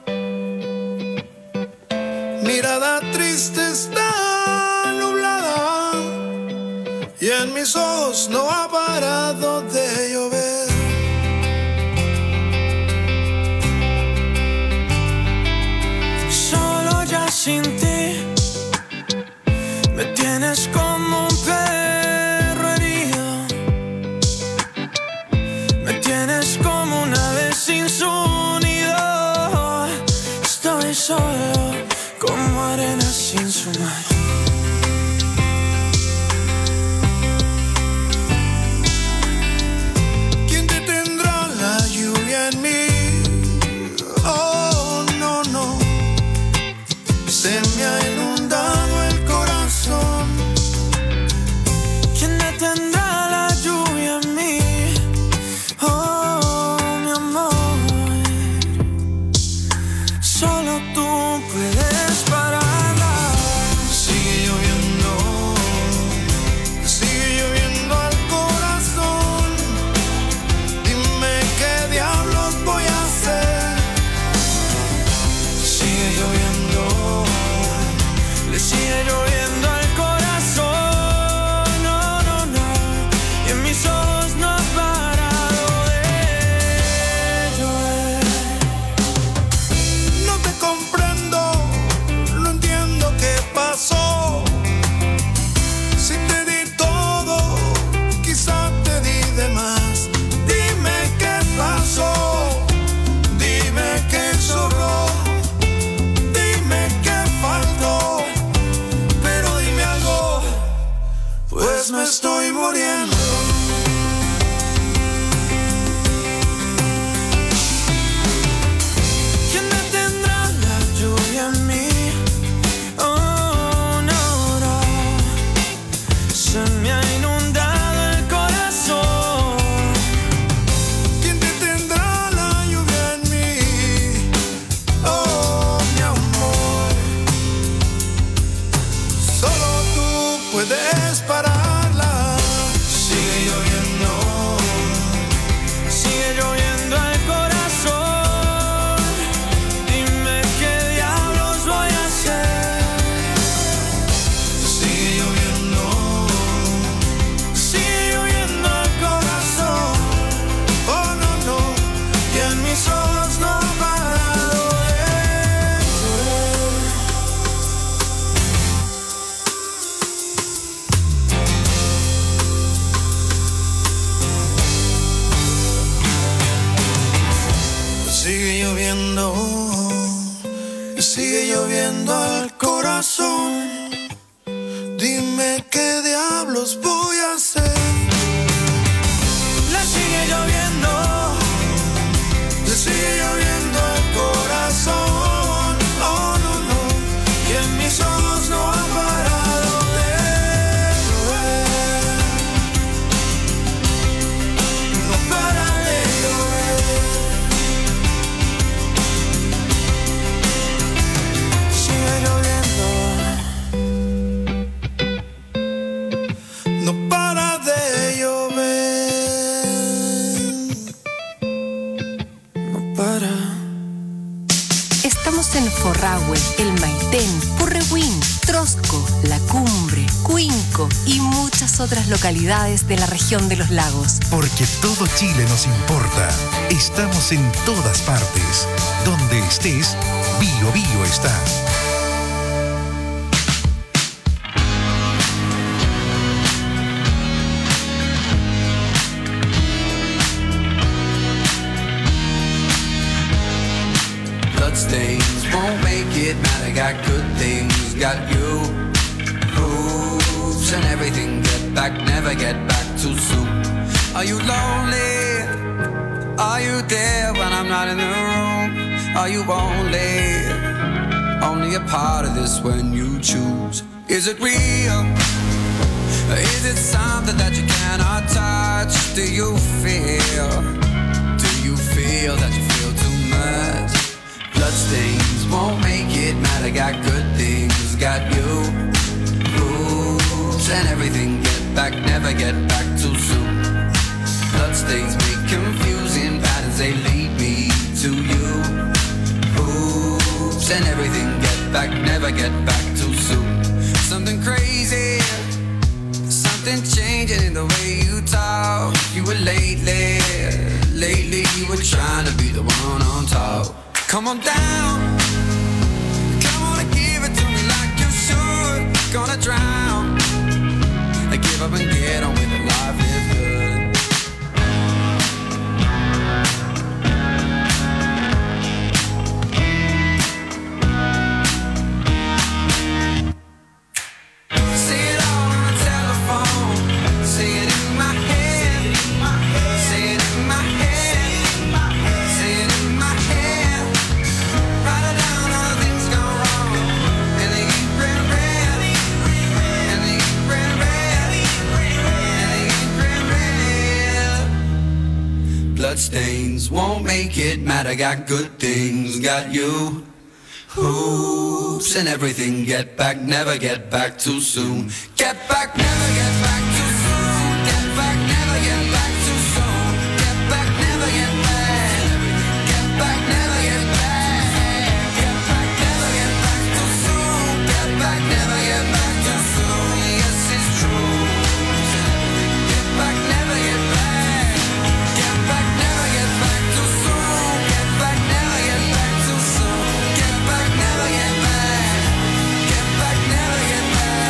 Mirada triste está nublada y en mis ojos no ha parado de llover. Solo ya sin ti me tienes como un perro herido. Me tienes como una ave sin su nido. Estoy solo como arena sin su mar. ¿Quién detendrá la lluvia en mí? Oh, no, no. Se me ha inundado el corazón. ¿Quién detendrá la lluvia en mí? Oh, mi amor. Solo tú puedes pararla. Sigue lloviendo, sigue lloviendo al corazón. Dime qué diablos voy a hacer. Sigue lloviendo, le sigue lloviendo al corazón. No, no, no. Y en mis ojos no ha parado de llover. No te comprendo, no entiendo qué pasó. Si te di todo, quizá te di de más. Dime qué pasó, dime qué sobró, dime qué faltó, pero dime algo, pues me estoy muriendo. ¿Quién detendrá la lluvia en mí? Oh, no, no. Se me ha inundado el corazón. ¿Quién detendrá la lluvia en mí? Oh, mi amor. Solo tú puedes pararla. Sigue lloviendo, sigue lloviendo al corazón. Dime qué diablos voy a hacer. Sigue lloviendo, sigue lloviendo al corazón. Oh, no, no. Y en mis ojos no ha parado de llover. Sigue lloviendo, sigue lloviendo al corazón. Dime qué diablos voy a hacer. Le sigue lloviendo, le sigue lloviendo al corazón. Oh, no, no. Y en mis ojos no ha parado de llover. No para de llover. Sigue lloviendo. No para de llover. No para. Estamos en Forrahue, El Maitén, Purrehuen, Trosco, La Cumbre, Cuinco y muchas otras localidades de la región de los lagos. Porque todo Chile nos importa. Estamos en todas partes. Donde estés, Bio Bio está. Bloodstains won't make it matter. Got good things, got you. Hoops and everything. Get back, never get back too soon. Are you lonely? Are you there when I'm not in the room? Are you only, only a part of this when you choose? Is it real? Is it something that you cannot touch? Do you feel? Do you feel that you feel too much? Bloodstains won't make it matter. Got good things, got you. Rules and everything. Get back, never get back too soon. Bloodstains make confusing patterns they lead me to you. Oops, and everything get back, never get back too soon. Something crazy, something changing in the way you talk. You were lately, lately you were trying to be the one on top. Come on down, come on and give it to me like you should. Gonna drown, I give up and get on with it, life is good. Bloodstains won't make it matter. Got good things, got you. Hoops and everything. Get back, never get back too soon. Get back, never get back too soon. Get back, never get back too soon. Get back, never get back. Get back, never get back. Get back, never get back too soon. Get back, never get back too soon. Yes, it's true. Get back, never get back. Get back, never get back too soon. Get back, never get back too soon. Get back, never get back. Get back, never get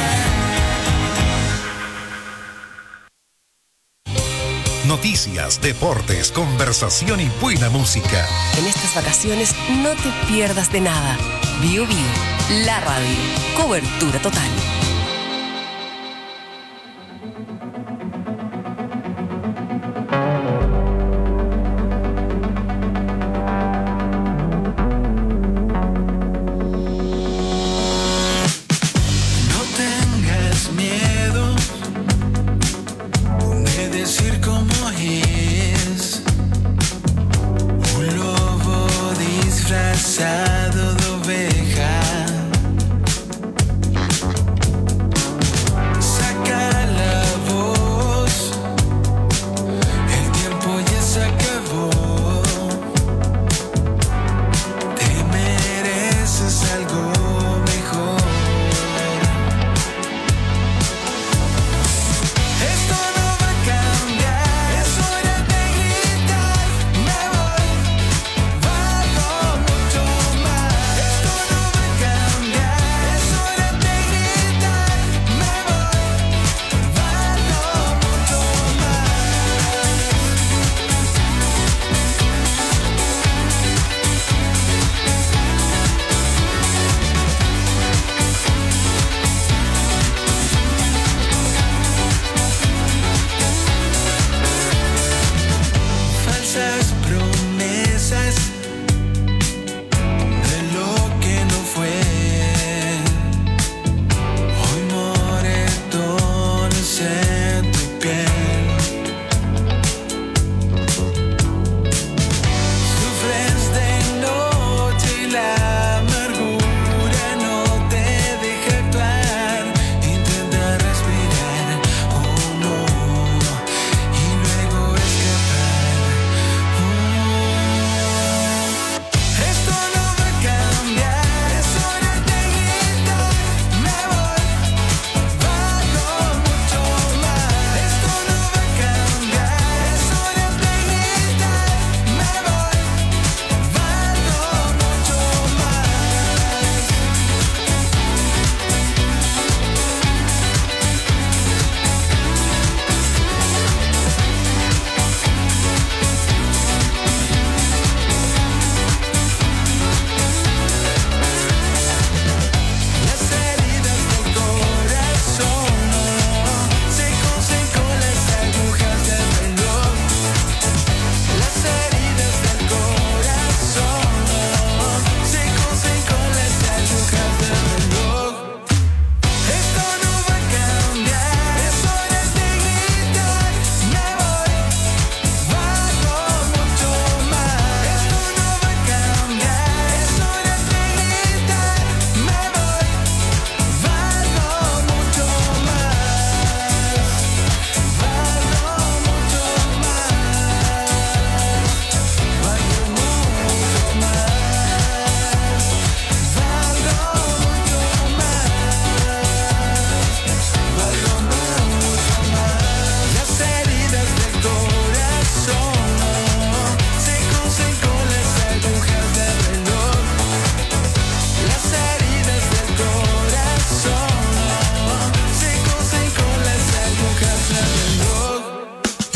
back. Noticias, deportes, conversación y buena música. En estas vacaciones no te pierdas de nada. Bio Bio, la radio. Cobertura total. No tengas miedo de decir cómo es. Un lobo disfrazado de oveja. Saca la voz, el tiempo ya se acabó. Te mereces algo mejor. Esto no va a cambiar, es hora de gritar. Me voy, valgo mucho más.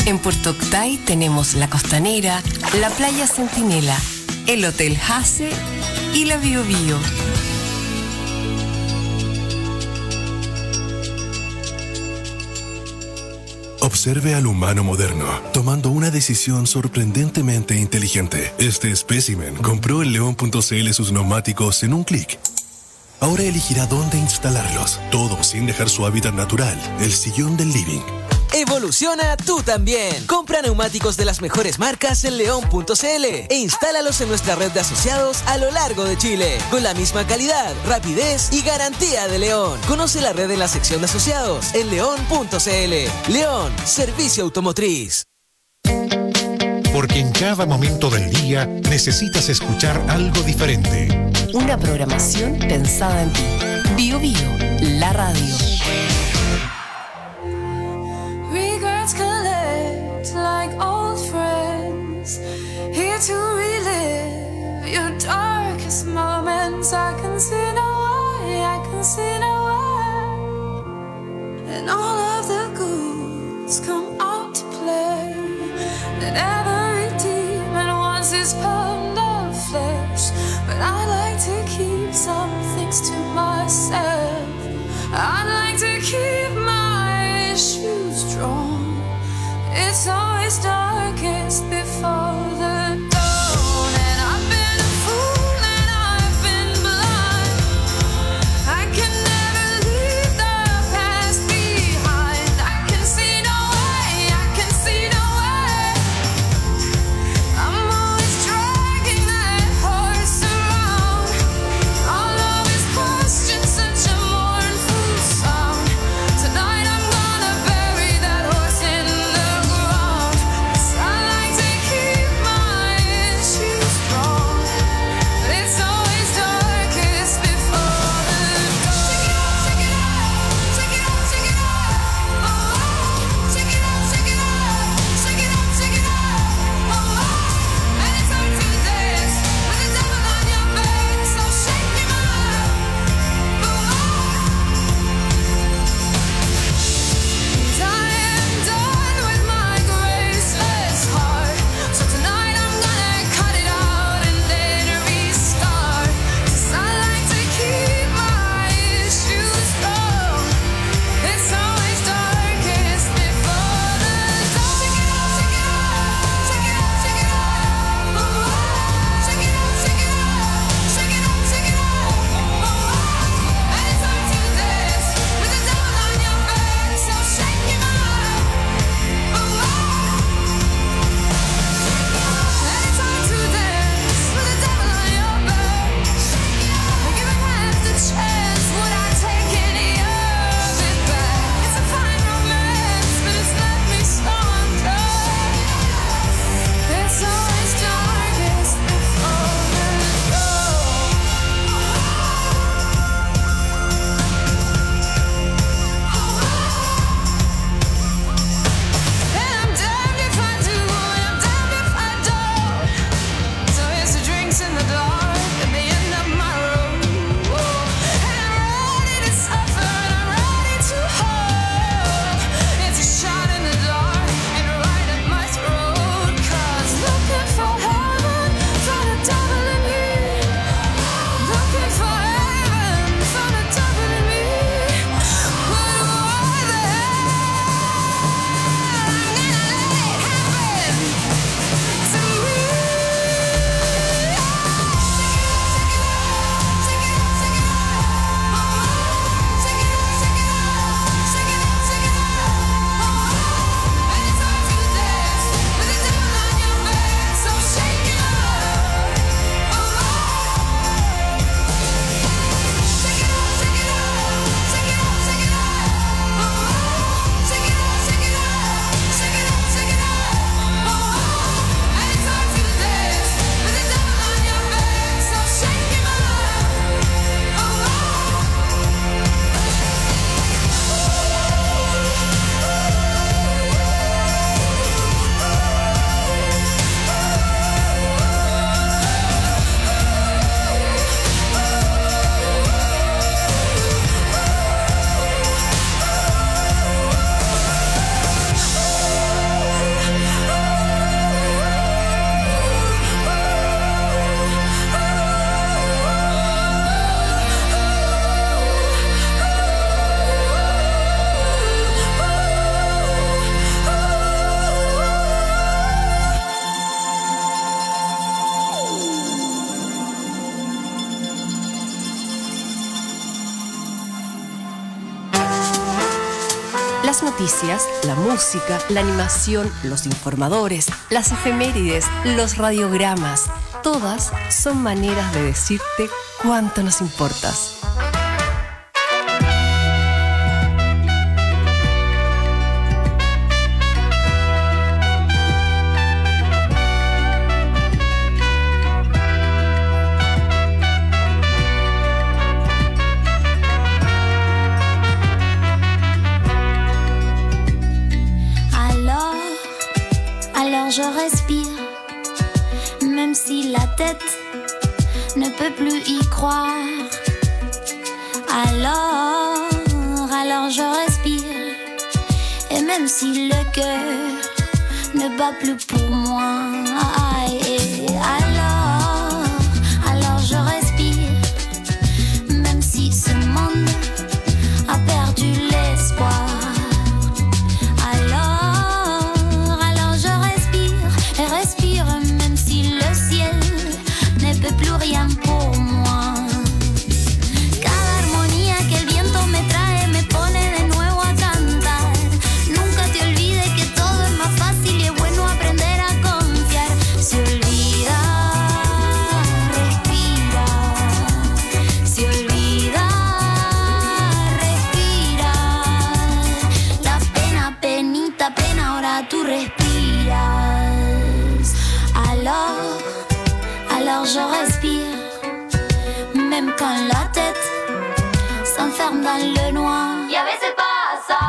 En Puerto Octay tenemos La Costanera, la Playa Centinela, el Hotel Hase y la Bio Bio. Observe al humano moderno, tomando una decisión sorprendentemente inteligente. Este espécimen compró en león punto c l sus neumáticos en un clic. Ahora elegirá dónde instalarlos, todo sin dejar su hábitat natural, el sillón del living. Evoluciona tú también. Compra neumáticos de las mejores marcas en león punto c l e instálalos en nuestra red de asociados a lo largo de Chile, con la misma calidad, rapidez y garantía de León. Conoce la red en la sección de asociados en león punto c l. León, servicio automotriz. Porque en cada momento del día necesitas escuchar algo diferente. Una programación pensada en ti. Bio Bio, la radio. Regrets collect like old friends, here to relive your darkest moments. I can see no way, I can see no way, and all of the ghouls come out to play. That every demon wants his pound of flesh, but I like to keep some things to myself. I like to keep my issues strong. It's always darkest before the Las noticias, la música, la animación, los informadores, las efemérides, los radiogramas, todas son maneras de decirte cuánto nos importas. Je respire, même si la tête ne peut plus y croire. Alors, alors je respire, et même si le cœur ne bat plus pour moi. Alors, alors je respire, même si ce monde a perdu l'espoir. Plus rien pour moi. Cada armonía que el viento me trae me pone de nuevo a cantar. Nunca te olvides que todo es más fácil y es bueno aprender a confiar. Se olvida, respira. Se olvida, respira. La pena, penita, pena, ahora tú respiras. Alors Alors je respire, même quand la tête s'enferme dans le noir. Y a veces pasa.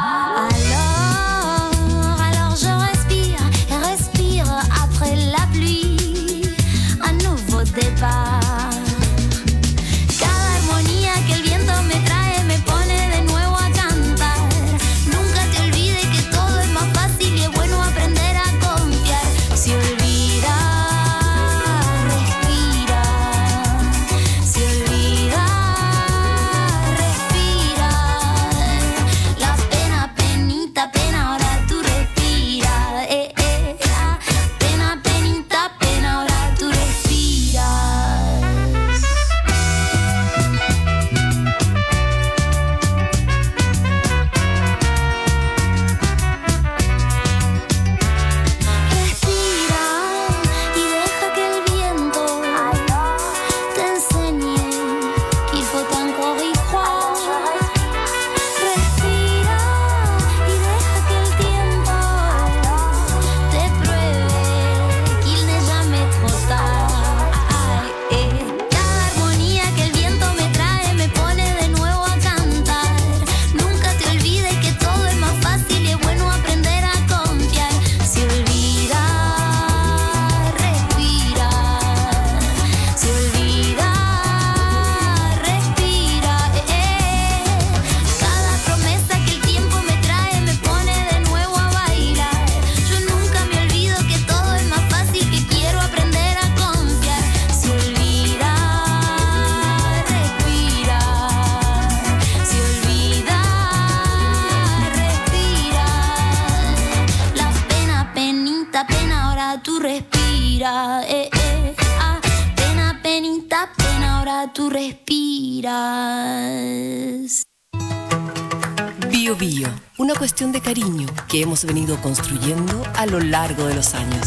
Alors, alors je respire et respire après la pluie, un nouveau départ. Cada armonía que el viento me trae me pone de nuevo a cantar. Nunca te olvides que todo es más fácil y es bueno aprender a confiar. Se olvida. Eh, eh, ah, pena, penita, pena, ahora tú respiras. Bio Bio, una cuestión de cariño que hemos venido construyendo a lo largo de los años.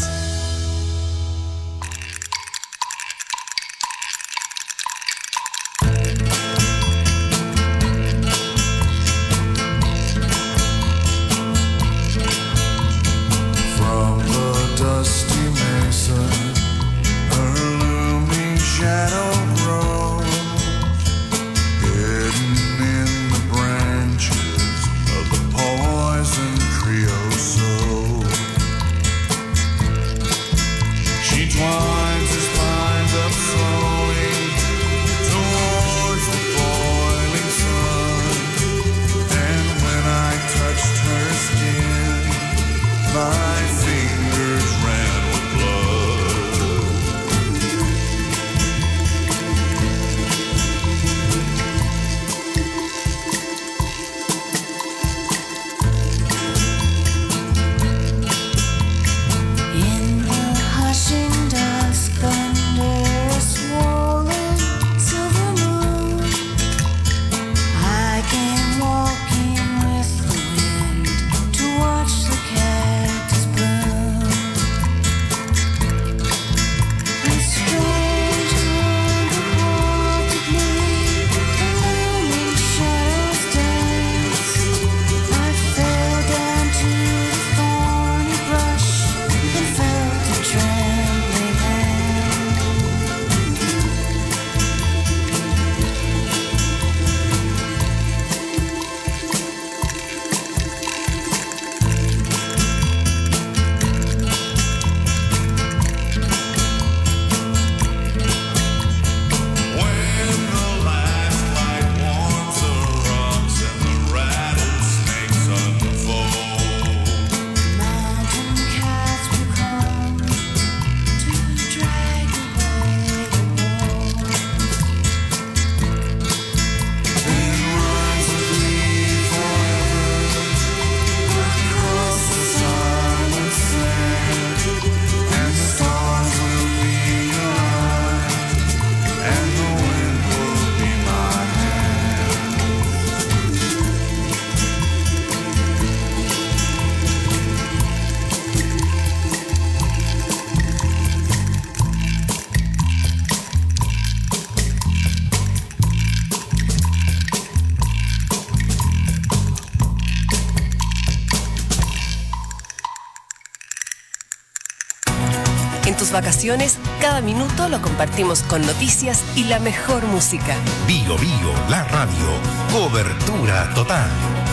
vacaciones, cada minuto lo compartimos con noticias y la mejor música. Bio Bio, la radio. Cobertura total.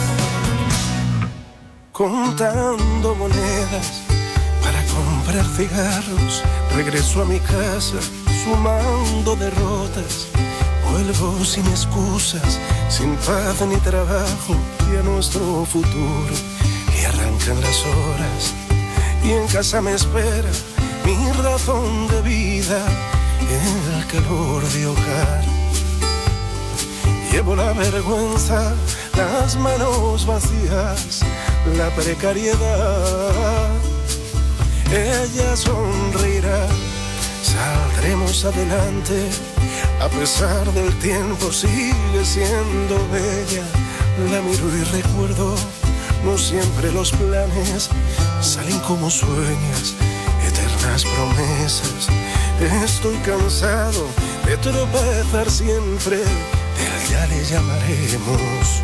Contando monedas para comprar cigarros, regreso a mi casa sumando derrotas. Vuelvo sin excusas, sin paz ni trabajo, y a nuestro futuro y arrancan las horas. Y en casa me espera mi razón de vida, el calor de hogar. Llevo la vergüenza, las manos vacías, la precariedad. Ella sonreirá, saldremos adelante. A pesar del tiempo sigue siendo bella. La miro y recuerdo, no siempre los planes salen como sueñas, eternas promesas. Estoy cansado de tropezar siempre, del ya le llamaremos.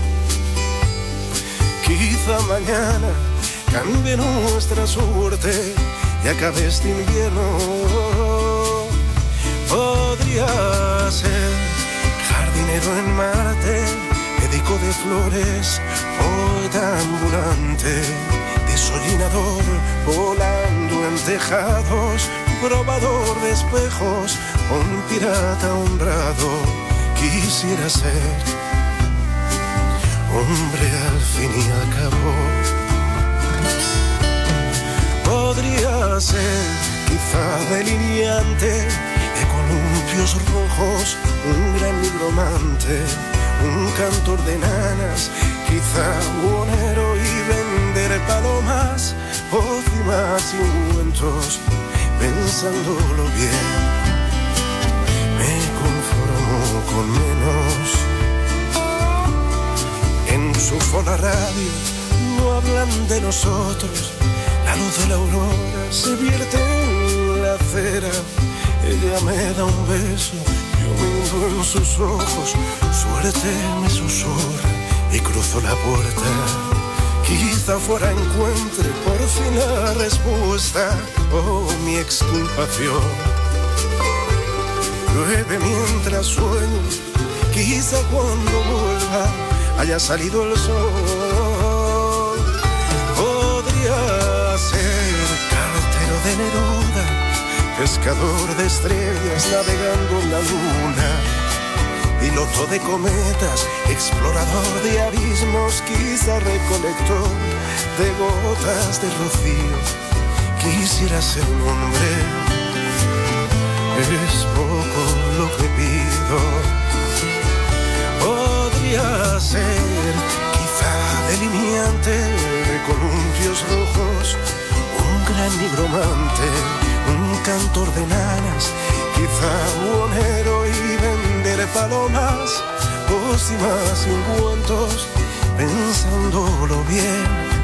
Quizá mañana cambie nuestra suerte y acabe este invierno. Podría ser jardinero en Marte, médico de flores, poeta ambulante, desollinador, volando en tejados, probador de espejos, un pirata honrado. Quisiera ser hombre al fin y al cabo. Podría ser quizá delineante de columpios rojos, un gran nigromante, un cantor de nanas, quizá buhonero y vender palomas, pócimas y ungüentos. Pensándolo bien, me conformo con menos. Enchufo la radio, no hablan de nosotros. La luz de la aurora se vierte en la acera. Ella me da un beso, yo me hundo en sus ojos. Suerte me susurra y cruzo la puerta. Quizá fuera encuentre por fin la respuesta, oh, mi exculpación. Llueve mientras sueño, quizá cuando vuelva haya salido el sol. Podría ser cartero de Neruda, pescador de estrellas navegando en la luna, piloto de cometas, explorador de abismos, quizá recolector de gotas de rocío. Quisiera ser un hombre, es poco lo que pido. Podría ser quizá delineante de columpios rojos, un gran nigromante, un cantor de nanas, quizá buhonero y vender palomas, pócimas y ungüentos. Pensándolo bien,